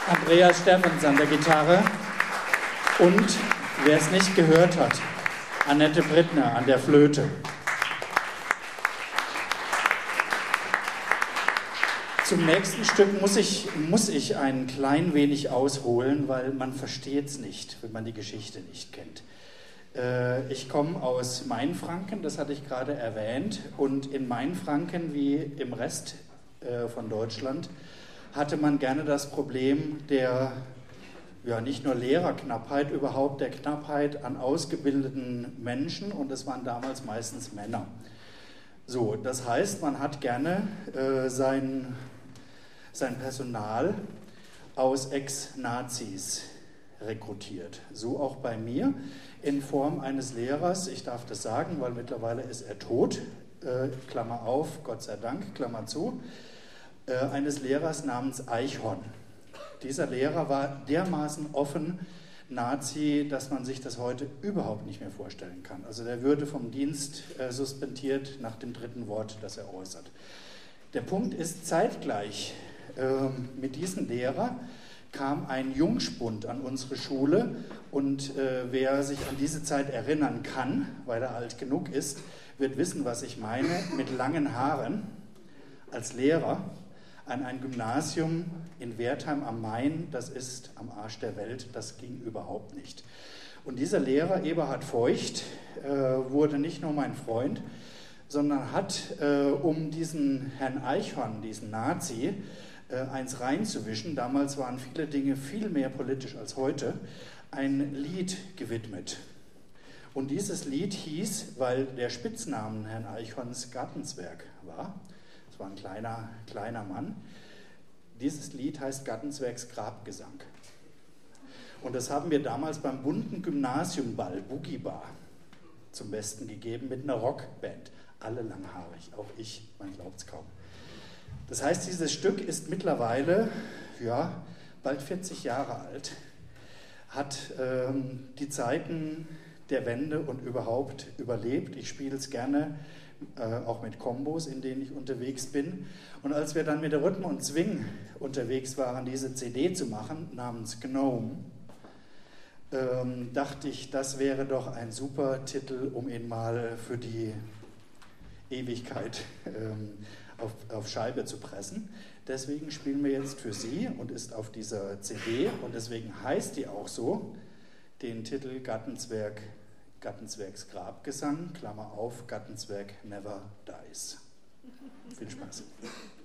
Andreas Steffens an der Gitarre und, wer es nicht gehört hat, Annette Brittner an der Flöte. Zum nächsten Stück muss ich ein klein wenig ausholen, weil man versteht es nicht, wenn man die Geschichte nicht kennt. Ich komme aus Mainfranken, das hatte ich gerade erwähnt, und in Mainfranken wie im Rest von Deutschland hatte man gerne das Problem der, ja nicht nur Lehrerknappheit, überhaupt der Knappheit an ausgebildeten Menschen, und es waren damals meistens Männer. So, das heißt, man hat gerne sein Personal aus Ex-Nazis rekrutiert. So auch bei mir in Form eines Lehrers, ich darf das sagen, weil mittlerweile ist er tot, Klammer auf, Gott sei Dank, Klammer zu, eines Lehrers namens Eichhorn. Dieser Lehrer war dermaßen offen Nazi, dass man sich das heute überhaupt nicht mehr vorstellen kann. Also der würde vom Dienst suspendiert nach dem dritten Wort, das er äußert. Der Punkt ist, zeitgleich mit diesem Lehrer kam ein Jungspund an unsere Schule, und wer sich an diese Zeit erinnern kann, weil er alt genug ist, wird wissen, was ich meine, mit langen Haaren als Lehrer an ein Gymnasium in Wertheim am Main, das ist am Arsch der Welt, das ging überhaupt nicht. Und dieser Lehrer, Eberhard Feucht, wurde nicht nur mein Freund, sondern hat, um diesen Herrn Eichhorn, diesen Nazi, eins reinzuwischen, damals waren viele Dinge viel mehr politisch als heute, ein Lied gewidmet. Und dieses Lied hieß, weil der Spitznamen Herrn Eichhorns Gartenzwerg war, es war ein kleiner Mann, dieses Lied heißt Gartenzwergs Grabgesang. Und das haben wir damals beim bunten Gymnasiumball, Boogie Bar, zum Besten gegeben mit einer Rockband. Alle langhaarig, auch ich, man glaubt es kaum. Das heißt, dieses Stück ist mittlerweile, ja, bald 40 Jahre alt, hat die Zeiten der Wende und überhaupt überlebt. Ich spiele es gerne, auch mit Kombos, in denen ich unterwegs bin. Und als wir dann mit der Rhythm und Swing unterwegs waren, diese CD zu machen, namens Gnome, dachte ich, das wäre doch ein super Titel, um ihn mal für die Ewigkeit auf Scheibe zu pressen. Deswegen spielen wir jetzt für Sie und ist auf dieser CD, und deswegen heißt die auch so, den Titel Gartenzwergs Grabgesang, Klammer auf, Gartenzwerg never dies. Viel Spaß.